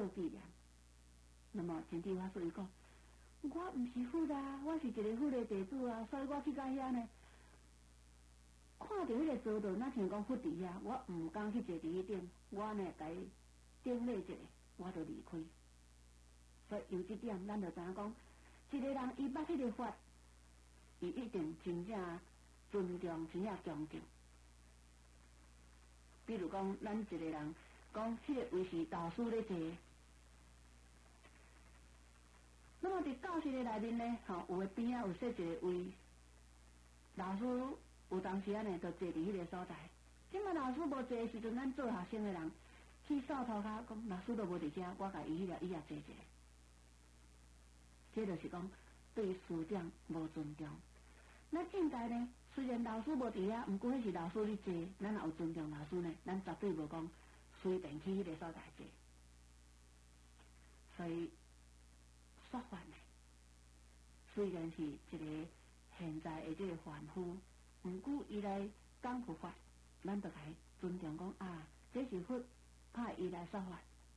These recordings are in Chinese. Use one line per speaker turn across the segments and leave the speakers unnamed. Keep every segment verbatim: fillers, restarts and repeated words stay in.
做纪念。那么真谛法师伊讲，我毋是佛啊，我是一个佛的弟子啊，所以我去到遐呢，看到迄个座道，那像讲佛伫遐，我毋敢去坐伫迄顶，我呢甲伊顶礼一下，我就离开。所以由这点，咱就知影讲，一个人伊捌迄个法，伊一定真正尊重，真正恭敬。比如讲，咱一个人讲，迄个位是老师咧坐，那么伫教室的内面呢，吼、哦，有诶边仔有设一个位，老师有当时啊呢，就坐伫迄个所在。即摆老师无坐诶时阵，咱做学生诶人去扫头骹，讲老师都无伫遮，我甲伊迄个伊也坐一下。这就是讲对师长无尊重。咱应该呢，虽然老师无伫遐，毋过迄是老师咧坐，咱也有尊重老师呢，咱绝对无讲随便去迄个所在坐。所以说法呢，虽然是一个现在的这个凡夫，毋过伊来讲佛法，咱就该尊重讲啊，这是佛派伊来说法。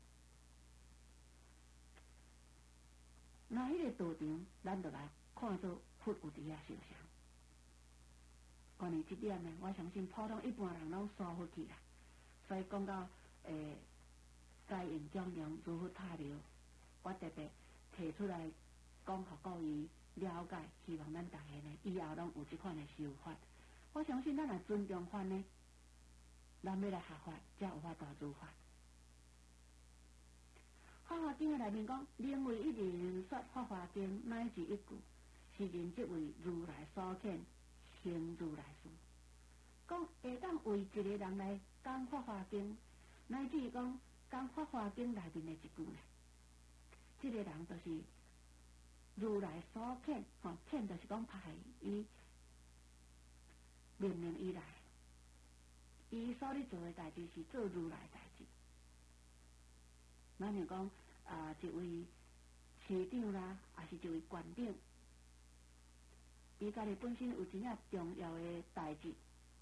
那迄个道场，咱就来看做佛有伫遐受伤。关于这点呢，我相信普通一般人拢疏忽去啦。所以讲到诶，该用庄严如佛塔庙，我特别提出来讲，互各位了解，希望咱大家呢以后拢有这款的修法。我相信咱若尊重法呢，咱要来学法，才有法度入法。法华经的内面讲，宁为一人说法华经，乃至一句，是人即为如来所遣，行如来事。讲会当为一个人来讲法华经，乃至讲讲法华经内面的一句呢，这个人就是如来所遣，吼、哦，遣就是讲派伊命令伊来，伊所咧做的代志是做如来代志。咱就讲啊，一位市长啦，也是一位县长，伊家己本身有真正重要的代志。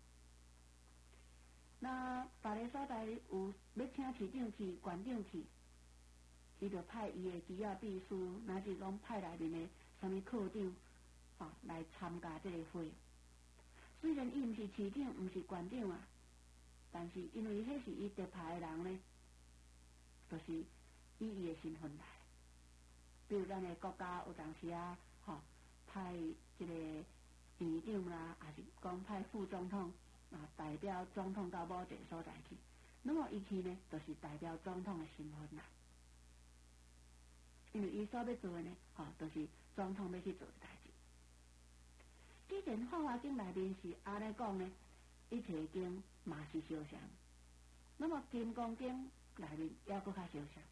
那别个所在有要请市长去、县长去，伊就派伊的机要秘书，乃至讲派内面的什么科长，吼、哦、来参加这个会。虽然伊毋是市长，毋是县长啊，但是因为迄是伊特派的人呢，就是以伊的身份来。比如咱的国家有当时啊，吼、哦、派这个院长啦，也是讲派副总统啊，代表总统到某一个所在去。那么伊去呢，就是代表总统的身份啦。因为伊所要做的呢，吼、哦，就是总统要去做的代志。既然《法华经》内面是安尼讲呢，一切经嘛是相像，那么《金刚经》内面也搁较相像，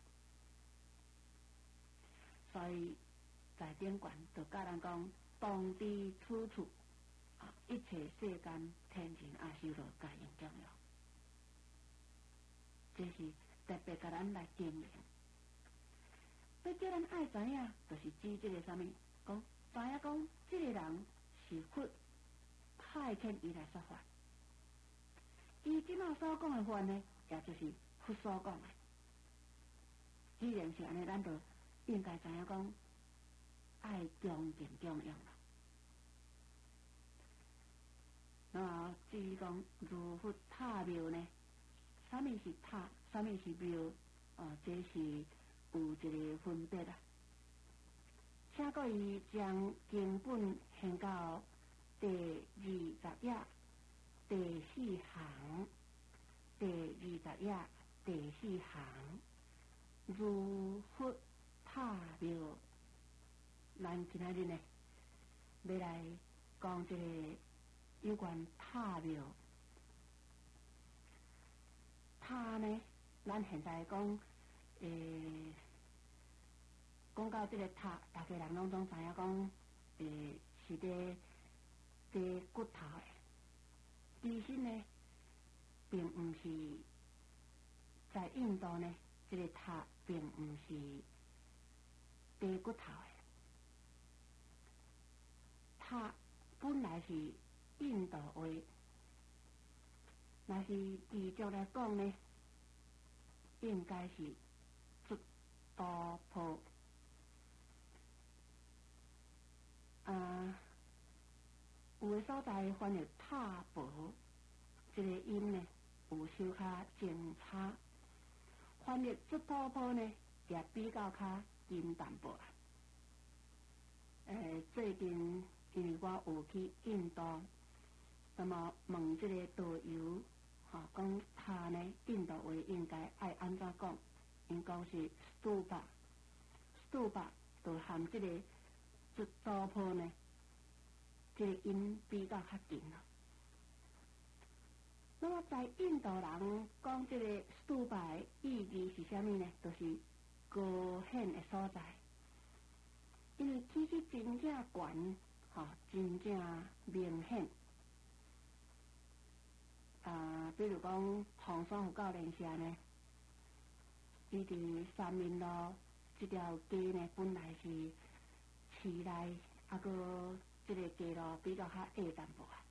所以在顶观就教人讲，当知处处啊，一切世间天人阿修罗皆应供养，这是特别甲咱来经营。要叫咱爱知影，就是指这个啥物，讲知影讲这个人是佛派遣伊来说法，伊即马所讲的法呢，也就是佛所讲的。既然是安尼，咱就应该知影讲爱恭敬供养啦。那么至于讲如佛塔庙呢，啥物是塔，啥物是庙，啊，这是有一个分别啦。请各位将经本献到第二十页第四行，第二十页第四行，如佛塔庙。咱今仔日呢，要来讲这个有关塔庙。塔呢，咱现在讲，诶、讲到这个塔，大家人拢总知影讲，诶、是伫伫骨头的。其实呢，并毋是在印度呢，这个塔并毋是伫骨头的。塔本来是印度话，若是地足来讲呢，应该是多坡，啊，有诶所在翻译塔坡，这个音呢有小可正差，翻译这多坡呢也比较较近淡薄啊。诶，最近因为我有去印度，那么问这个导游，哈、哦，讲他呢印度话应该爱安怎讲？因讲是 stupa，stupa 就含这个这多坡呢，这个音比较较近啊。那么在印度人讲这个 stupa 的意义是啥物呢？就是高显的所在。因为起去真正悬，吼、哦，真正明显。啊，比如讲唐山有教练社呢，伊伫三民路这条街呢，本来是市内，啊个这个街路比较较矮淡薄啊。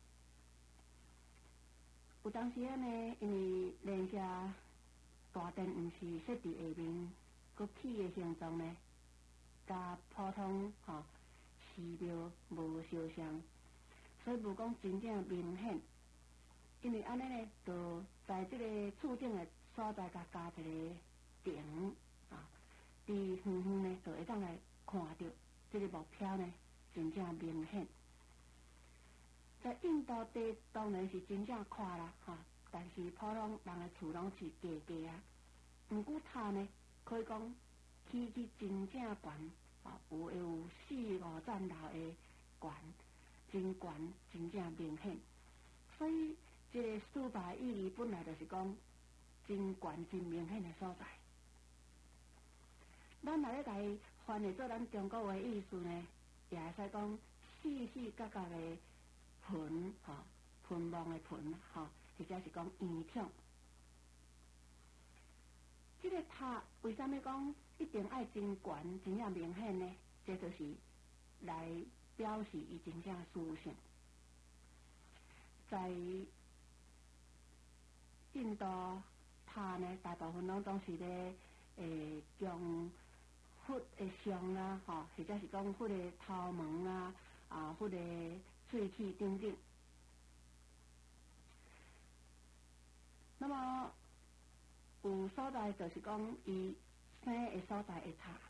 有当时啊呢，因为练社大殿毋是设伫下面，佮起的形状呢。甲普通吼、哦、寺庙无相像，所以无讲真正明显。因为安尼呢，就在这个厝顶的所在，甲加一个顶啊，伫远远呢，就会当来看到这个目标呢，真正明显。在印度地当然是真正宽啦，哈、哦，但是普通人的厝拢是低低啊。毋过塔呢，可以讲起去真正悬。啊，有会有四五层楼的悬，真悬，真正明显。所以，这个stupa的意义本来就是讲真悬、真明显的所在。咱来咧来翻译做咱中国话意思呢，也会使讲细细角角的盆，吼、哦，盆墓的盆，吼、哦，或者是讲圆筒。这个塔为什么讲一定爱真悬、真正明显呢？这就是来表示伊真正殊胜。在印度塔呢，大部分拢总是咧诶用佛的像啊，吼、哦，或者是讲佛的头毛啊，啊，佛的喙齿等等。那么有所在就是讲伊生的所在的塔，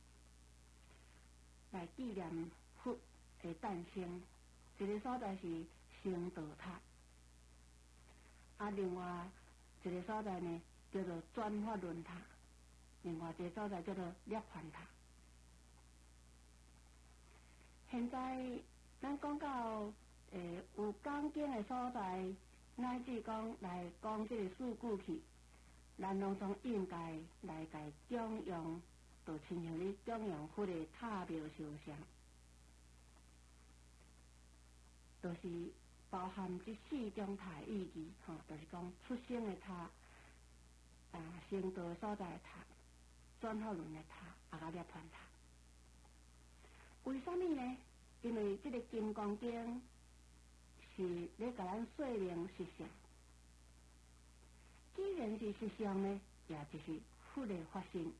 来纪念佛的诞生。一个所在是成道塔，啊，另外一个所在呢叫做转法轮塔，另外一个所在叫做涅槃塔。现在咱讲到诶有讲经的所在，乃至讲来讲这个事故去。咱拢总应该来甲供养，就亲像你供养佛的塔庙烧香，就是包含这四种塔意义，吼、哦，就是讲出生的塔，啊，成道所在的塔，转法轮的塔，啊个涅槃塔。为什么呢？因为这个金刚经是咧甲咱说明实相。既然是实相呢，也就是佛的发生。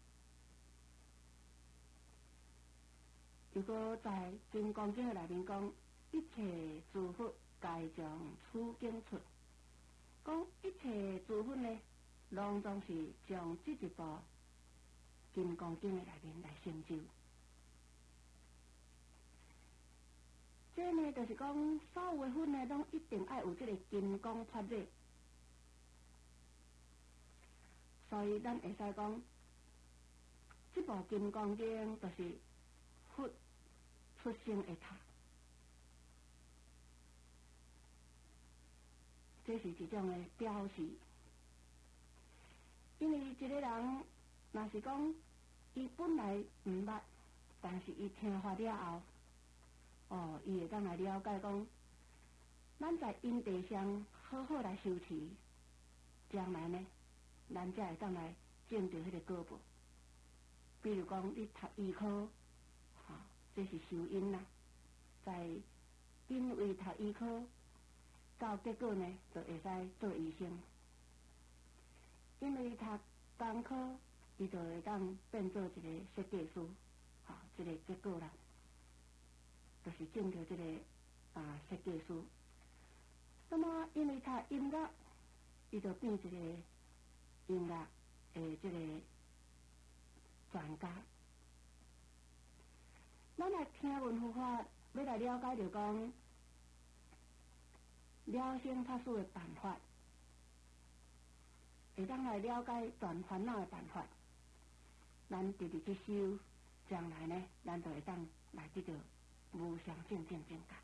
如果在《金刚经》内面讲，一切诸佛皆将此经出，讲一切诸佛呢，拢总是将这一部《金刚经》的内面来成就。这呢，就是讲所有的佛呢，拢一定爱有这个金刚法力。所以，咱会使讲，这部《金刚经》就是佛出生的塔，这是一种的表示。因为一个人，若是讲伊本来毋捌，但是伊听法了后，哦，伊会当来了解讲，咱在因地上好好来修持，将来呢？咱才会当来种着迄个果报。比如讲，你读医科，哈、哦，这是修因啦。在因为读医科，到结果呢，就会使做医生。因为读工科， 伊就会当变做一个设计师，吼、哦，这个结果啦，就是证着这个啊设计师。那么因为他音乐，伊就变一个音乐诶，这个专家。咱来听文护法，要来了解着讲了生脱死的办法，会当来了解断烦恼的办法。咱直直去修，将来呢，咱就会当来得到无上正正境界。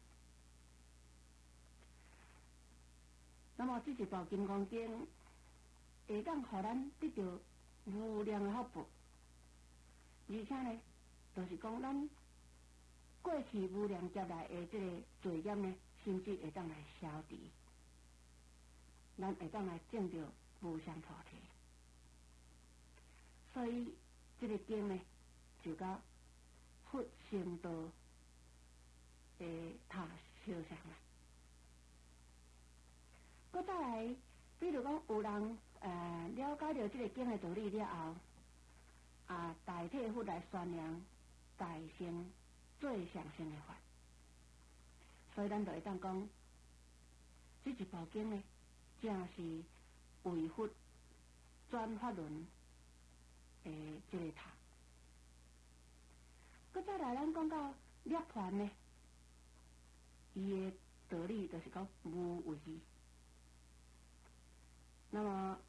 那么这一部《金刚经》会当互咱得到无量的福报，而且呢，就是讲咱过去无量劫来的这个罪业呢，甚至会当来消除，咱会当来证到无上菩提。所以这个经呢，就甲佛成道的塔相像啦。搁再来，比如讲有人呃了解到这个经的道理了后，啊，代替佛来宣扬大乘最上乘的法，所以咱就会当讲，这一部经呢，正是为佛转法轮诶，这个塔。搁再来，咱讲到涅槃呢，伊的道理就是讲无为。那么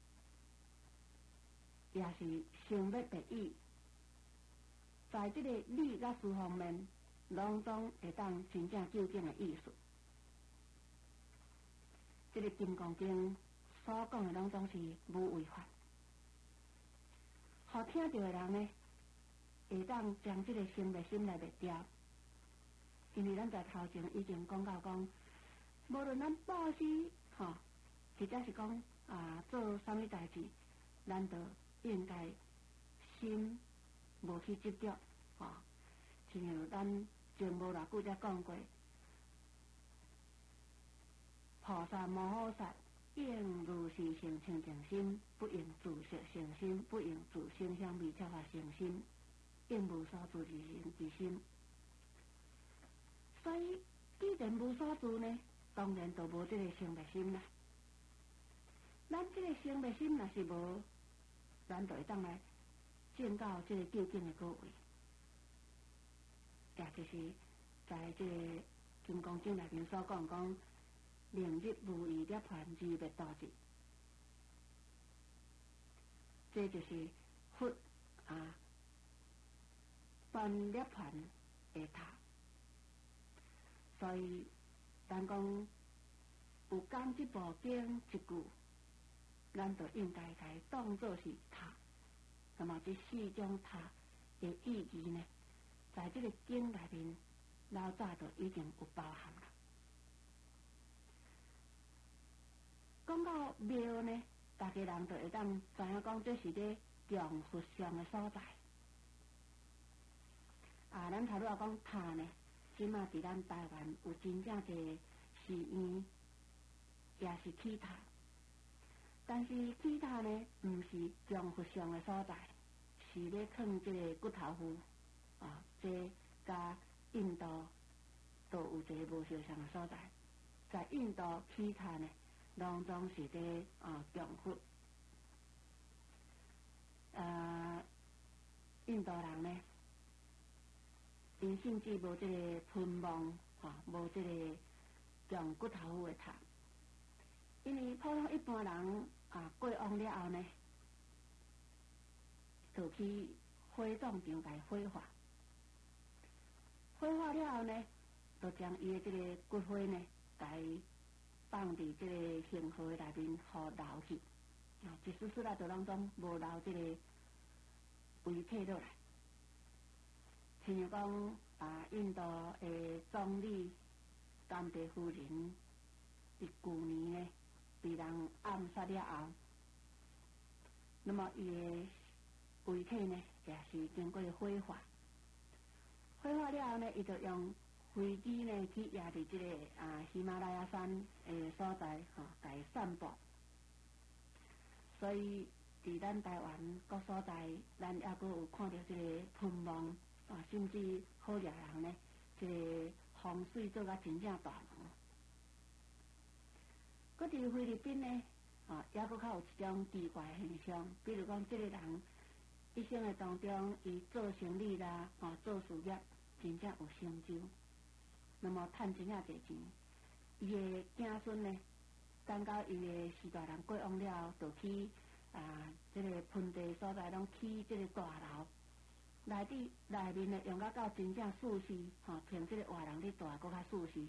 也是成灭别意，在这个理甲事方面，拢总会当真正究竟的意思。这个《金刚经》所讲的拢总是无为法，互听到的人呢，会当将这个生灭心来灭掉。因为咱在头前已经讲到讲，无论咱报施吼，或者是讲啊做啥物代志，咱都应该心无去执着，吼、哦。就像咱前无偌久才讲过，菩萨摩诃萨应如是性清净心，不应自色成心，不应自性相味超法成心，应无所住之心之心。所以，既然无所住呢，当然就无这个生灭心啦。咱这个生灭心若是无，咱就会当来证到这个究竟的果位，也就是在这个《金刚经》内面所讲讲，令日无余涅槃而灭道之，这就是佛啊断涅槃的塔。所以，咱讲有讲这部经一句，咱就应该该当作是塔。那么这四种塔的意义呢，在这个经内面，老早就已经有包含了。讲到庙呢，大家人就会当知影讲，这是咧供佛像的所在。啊，咱头拄仔讲塔呢。即马伫咱台湾有真正侪寺院，也是起塔，但是起塔呢，毋是供佛像的所在，是咧放即个骨头符啊，这甲印度都有一个无相像的所在。在印度起塔呢，拢总是咧啊供佛，呃，印度人呢。因甚至无这个喷梦，吼、啊，无这个用骨头符的塔，因为普通一般人啊过往了后呢，就去火葬场来火化，火化了后呢，就将伊的这个骨灰呢，来放伫这个恒河内面，互留去，啊，一丝丝啦，就拢总无留这个遗体落来。像如讲啊，印度的总理甘地夫人，伫旧年呢被人暗杀了后，那么伊的遗体呢也是经过火化，火化了后呢，伊就用飞机呢去压伫这个啊喜马拉雅山的所在，吼、哦，来散播。所以伫咱台湾各所在，咱抑阁有看到即个喷雾啊，甚至好掠人呢，即个风水做甲真正大门。搁伫菲律宾呢，啊，抑阁较有一种奇怪现象，比如讲，即个人一生的当中，伊做生意啦，啊，做事业真正有成就，那么趁真正侪钱，伊的子孙呢，等到伊的四大人过往了后，就去啊，即个盆地所在拢起即个大楼，内底内面呢用甲到真正舒适，吼，凭即个活人咧住搁较舒适。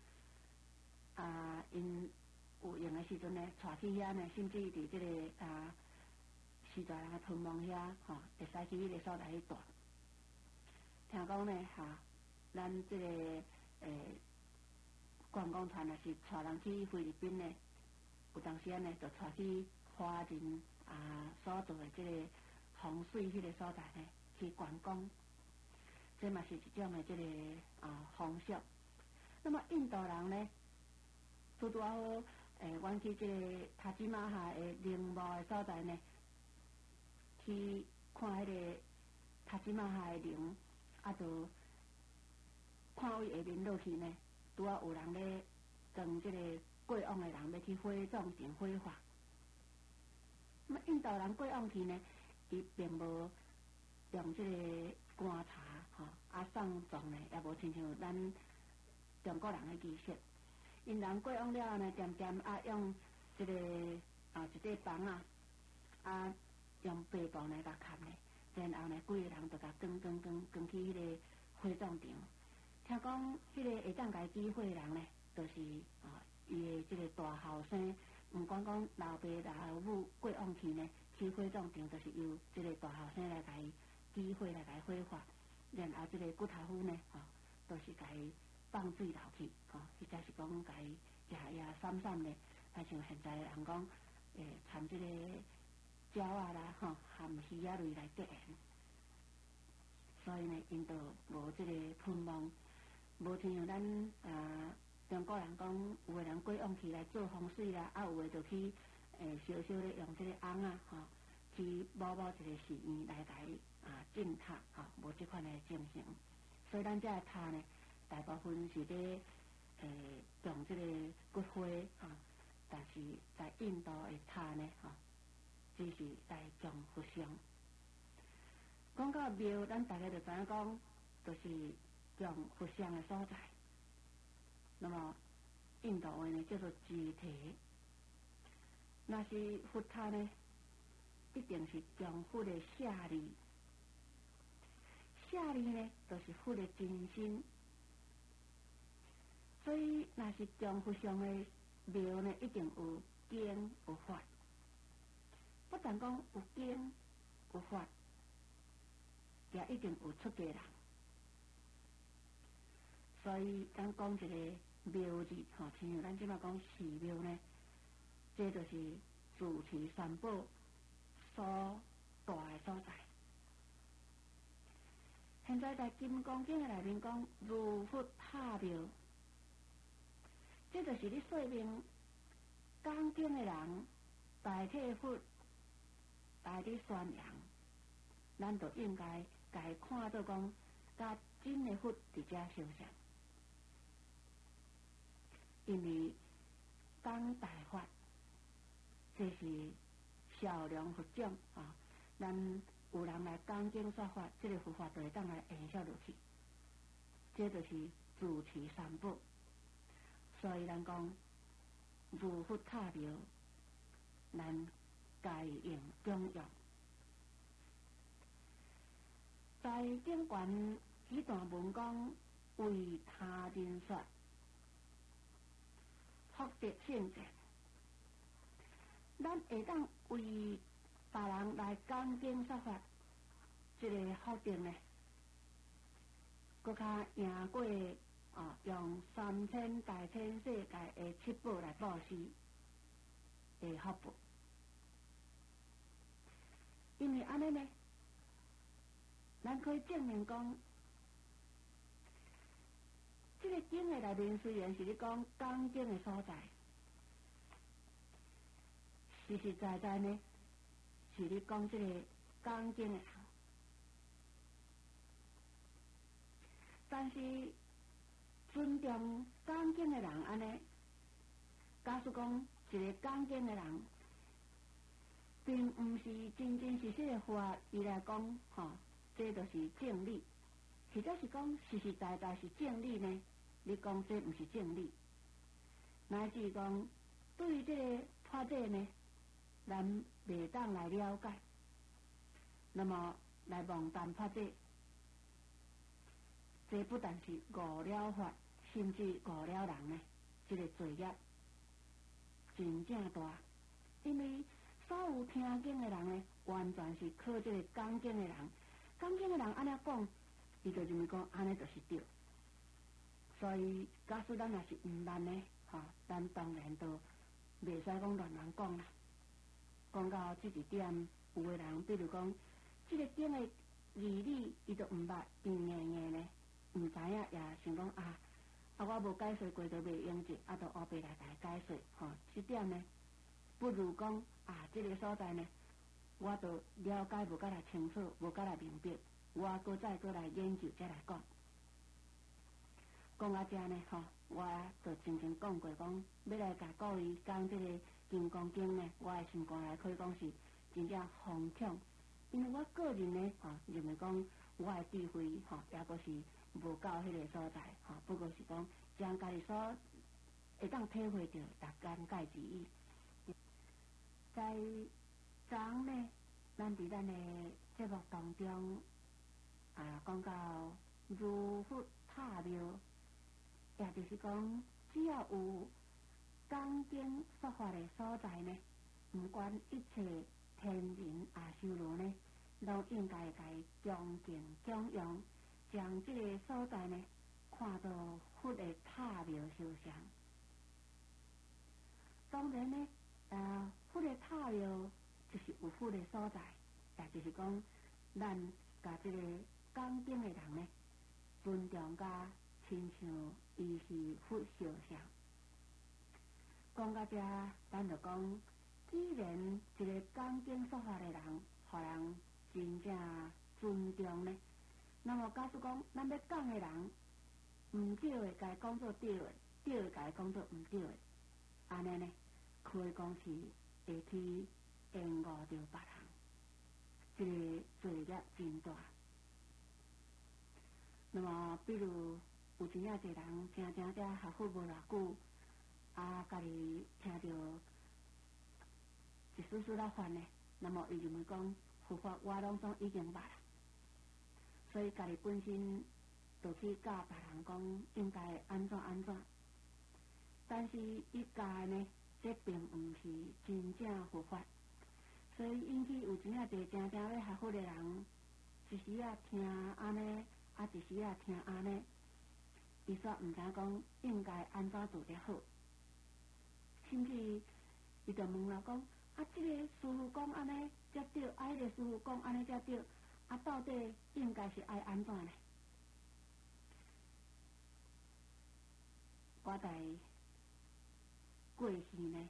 啊，因有用的时阵呢，带去遐呢，甚至伫即个啊四大人的屯门遐，吼，会使去迄个所在去住。听讲呢，哈，咱即个诶观光团也是带人去菲律宾呢，有当时啊呢，就带去华人啊所做的即个风水迄个所在呢去观光，这嘛是一种的即个啊风俗。那么印度人呢，拄拄啊好，诶，阮去即个塔吉马哈的陵墓的所在呢，去看迄个塔吉马哈的陵，啊，就看位下面落去呢，拄啊有人咧跟即个过往的人要去火葬场火化。那么印度人过往去呢，伊并无用即个棺材，吼、啊送葬呢，也无亲像咱中国人的仪式。因人过往了后呢，渐渐啊用即、这个啊一块房啊，啊用白布呢甲盖呢，然后呢，规个人就甲扛扛扛扛去迄个火葬场。听讲迄个会当家机会的人呢，就是啊伊的即个大后生，毋管讲老爸老母过往去呢，去火葬场就是由即个大后生来甲伊机会来甲伊火化，然后即个骨头夫呢，吼、啊，都是甲伊放水流去，吼、啊，或者是讲甲伊夜夜闪闪的，啊像现在人讲，诶，掺即个鸟啊啦，吼、啊，含鱼啊类来结缘。所以呢，因就无即个喷雾，无亲像咱啊中国人讲，有个人过往去来做风水啦，啊有个就去诶小小咧用即个红啊，吼、啊，去某某一个寺院来甲伊啊进塔，吼、啊，无即款诶情形。所以咱遮个塔呢，大部分是咧诶用即个骨灰啊，但是在印度诶塔呢，吼、啊，只是来种佛像。讲到庙，咱大家就知影讲，就是用佛像的所在。那么印度话呢叫做肢体，那是佛塔呢，一定是用佛的舍利，舍利呢就是佛的真心。所以，若是用佛像的庙呢，一定有经有法，不但讲有经有法。也一定有出家人，所以咱讲一个庙字，吼，亲像咱即马讲寺庙呢，这就是主持三宝所大的所在。现在在金刚经的内面讲如佛塔庙，这就是咧说明讲经的人代替佛来咧宣扬，咱就应该。甲伊看到讲，甲真诶佛伫遮相像，因为讲大法，这是孝良佛种啊。咱有人来讲经说法，这个佛法就会当来延续落去。这就是主持三宝，所以咱讲如佛塔庙，咱该用中用。在经卷几段文讲，为他人说，福德性质，咱会当为别人来讲经说法，这个福德呢，搁较赢过啊，用三千大千世界的七宝来布施的福报，因为安尼呢。咱可以证明讲，这个经的内面虽然是咧讲讲经的所在，实实在在呢，是是咧讲即个讲经的人，但是尊重讲经的人安尼，假使讲一个讲经的人，并毋是真真实实的话，伊来讲吼，这就是正理，或者是讲实实在在是正理呢？你讲这毋是正理，乃至讲对于这个法者呢，咱袂当来了解，那么来妄谈法者，这不但是误了法，甚至误了人呢，这个罪业真正大，因为所有听经的人呢，完全是靠这个讲经的人，讲经的人安尼讲，伊就认为讲安尼就是对，所以假使咱若是毋捌呢，吼、哦，咱当然都袂使讲乱乱讲啦。讲到这一点，有的人比如讲，这个经的义理，伊都毋捌，硬硬硬呢，毋知影也想讲啊，啊我无解说过都袂用着，啊，都后壁来甲伊解说，吼、哦，这点呢，不如讲啊，这个所在呢，我都了解无甲来清楚，无甲来明白，我搁再搁来研究再来讲。讲到这呢，吼、哦，我就曾经讲过，讲要来甲各位讲这个金刚经呢，我的心肝来可以讲是真正疯狂，因为我个人呢，吼、哦，认为讲我的智慧，吼、哦，也阁是无到迄个所在，吼、哦，不过是讲将家己所会当体会到达干介之意。在昨呢，咱伫咱的节目当中啊，讲到如佛塔庙。也就是讲，只要有讲经说法的所在呢，不管一切天人阿修罗呢，都应该该恭敬供养，将这个所在呢看到佛的塔庙烧香。当然呢，呃，佛的塔庙就是有佛的所在，也就是讲，咱甲这个讲经的人呢，尊重甲亲像伊是佛烧香。讲到这，咱就讲，既然一个讲经说法的人，互人真正尊重呢，那么假使讲咱要讲的人，毋对的，该讲做对的；对的，该讲做毋对的，安尼呢，可以讲是会去延误着别人，这个罪业真大。那么，比如有真正侪人真正在学佛无偌久，啊，家己听到一丝丝仔法呢，那么伊认为讲佛法我拢总已经捌啦，所以家己本身就去教别人讲应该安怎安怎，但是伊教呢，这并毋是真正佛法，所以引起有真正侪真正要学佛的人，一时啊听安尼，啊一时啊听安尼。伊煞毋知讲应该安怎做才好，甚至伊就问了讲：啊，这个师父讲安尼才对，啊，迄个师父讲安尼才对，啊，到底应该是爱安怎呢？我在过去呢，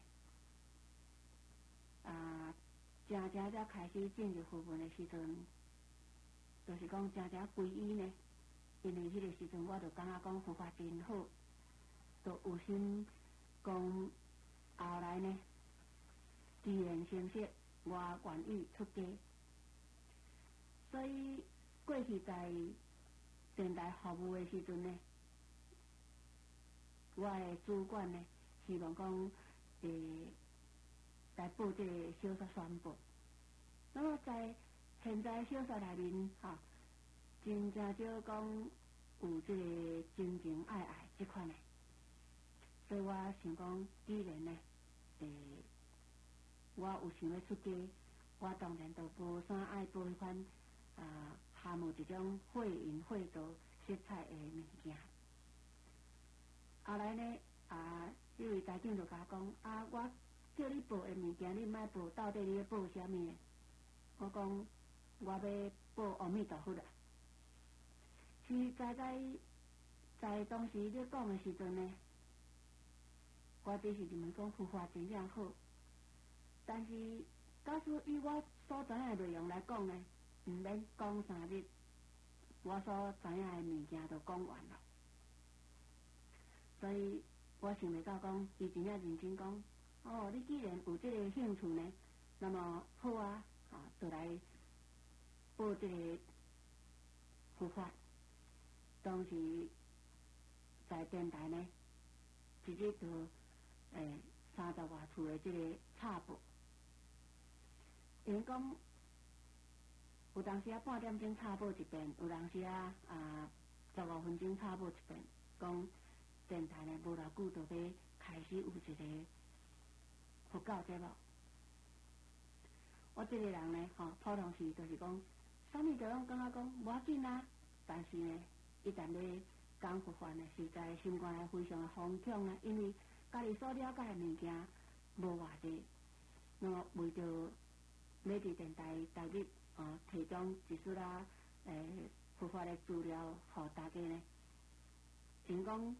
啊，真正才开始进入佛门的时阵，就是讲真正皈依呢。因为迄个时阵，我就感觉讲佛法真好，就有心讲后来呢，自然成熟，我愿意出家。所以过去在电台服务的时阵呢，我的主管呢，希望讲诶来报这个小说宣布。那么在现在小说内面，哈、哦。真正少讲有这个真情爱爱这款的，所以我想讲，既然呢，诶、欸，我有想要出家，我当然就无啥爱报迄款啊含有一种秽淫秽道色彩的物件。后来呢，啊，这位台长就甲我讲，啊，我叫你报的物件，你莫报，到底你要报啥物呢？我讲，我要报阿弥陀佛啦。其实在在在当时你讲的时阵呢，我只是认为讲佛法真正好，但是假使以我所知影内容来讲呢，毋免讲三日，我所知影的物件都讲完了。所以我想袂到讲，伊真正认真讲，哦，你既然有这个兴趣呢，那么好啊，啊，就来报这个佛法。当时在电台呢，一日就诶三十外处的这个插播，因讲有当时啊半点钟插播一遍，有当时啊啊十五分钟插播一遍，讲电台呢无偌久就要开始有一个佛教节目。我这个人呢，吼、哦，普通时就是讲，啥物都拢感觉讲无要紧啊，但是呢，一旦咧讲佛法呢，实在心肝内非常的惶恐啊，因为家己所了解的物件无偌济，那么为着要伫电台逐日啊提供一丝啊诶佛法的资料，互大家呢，因讲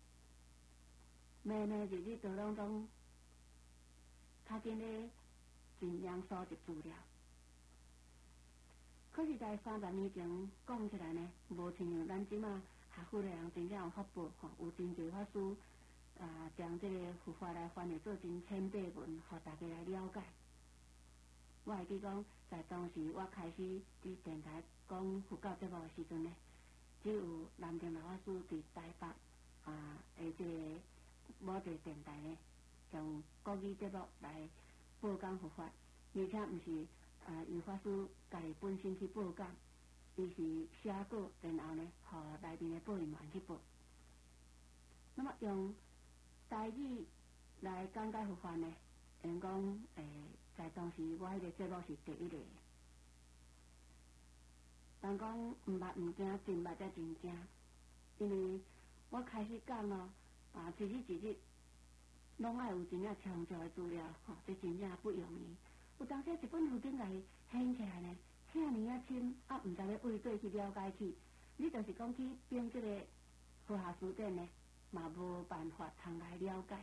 每每日日都拢拢较紧咧尽量收集资料。可是，在三十年前讲起来呢，无亲像咱即马学佛的人真正有福报吼，有真侪法师啊，将这个佛法来翻译做真千百文，互大家来了解。我会记讲，在当时我开始伫电台讲佛教节目的时阵呢，只有南定老法师伫台北啊，诶，这个某一个电台呢，用国语节目来播讲佛法，而且毋是。啊，由法师家己本身去报讲，伊是写稿，然后呢，互内面的播音员去播。那么用台语来讲解佛法呢，因讲诶，在当时我迄个节目是第一个。人讲毋捌毋惊，真捌才真惊。因为我开始讲咯，啊，一日一日，拢爱有真正充足的资料，吼、哦，这真正不容易。有当时一本书顶来掀起来呢，遐尼啊深，啊毋知要为对去了解去，你就是讲去编这个佛学书典呢，嘛无办法通来了解。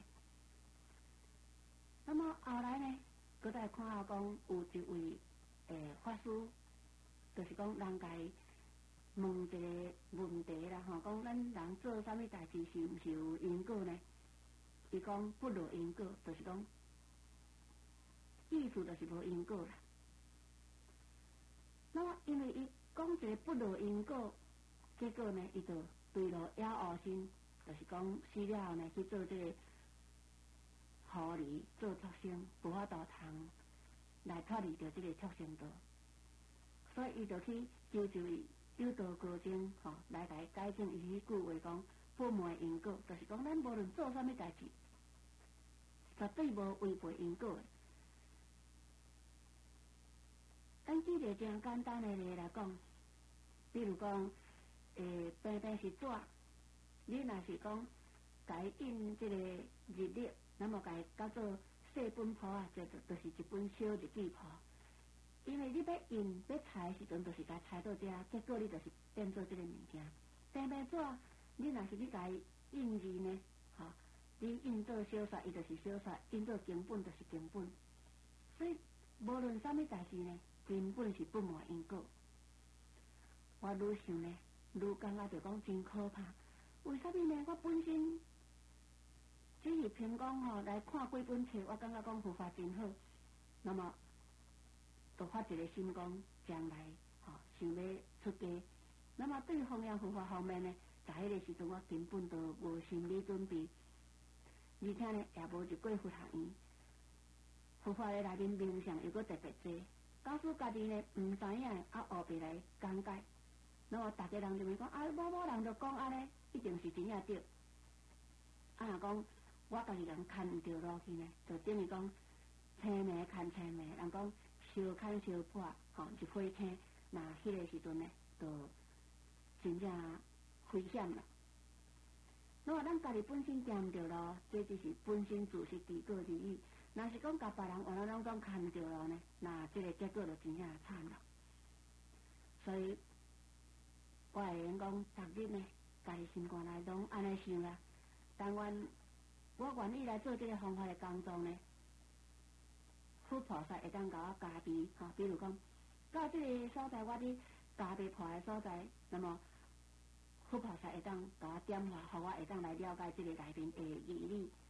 那么后来呢，搁再看到讲有一位诶法师，就是讲人家问一个问题啦，吼，讲咱人做啥物代志是毋是有因果呢？伊讲不落因果，就是讲。意思就是无因果啦。那么因为伊讲一个不落因果，结果呢，伊就对了了后心，就是讲死了后呢去做这个狐狸做畜生，无法度通来脱离着这个畜生道，所以伊就去求求伊有道高僧吼、哦、来甲伊改正伊迄句话讲不昧因果，就是讲咱无论做啥物代志，绝对无违背因果的。咱举一个真简单的例来讲，比如讲，诶，平平是纸，你若是讲，甲伊印这个日历，那么甲伊较做细本簿啊，就就是一本小日记簿。因为你要印要裁时阵，就是甲裁到这，结果你就是变做这个物件。平平纸，你若是你甲伊印字呢，吼、哦，你印做小说，伊就是小说；印做经本就是经本。所以无论啥物代志呢？根本是不昧因果。我愈想呢，愈感觉着讲真可怕。为什么呢？我本身只是凭讲吼来看几本册，我感觉讲佛法真好。那么，就发一个心讲，将来吼、哦、想要出家。那么对弘扬佛法方面呢，在迄个时阵我根本都无心理准备，而且呢也无入过佛学院。佛法的内面名相又搁特别多。假使家己呢毋知影，啊后壁来讲解，那么大家人就会讲，啊某某人就讲安尼，一定是真正对。啊若讲我家己人牵毋着路去呢，就等于讲青梅牵青梅，人讲相牵相破，吼、哦、就火青，那迄个时阵呢，就真正危险啦。那么咱家己本身行毋着路，这只是本身自是自过而已。若是讲甲别人换拢总牵着路呢，那这个结果就真正惨了。所以我会用讲，逐日呢，家己心肝内拢安尼想啦。但愿我愿意来做这个方法的工作呢， 佛菩萨会当甲我加持，吼，比如讲，到即个所在，我伫加袂破的所在，那么佛菩萨会当甲我点化，互我会当来了解即个内面的义理，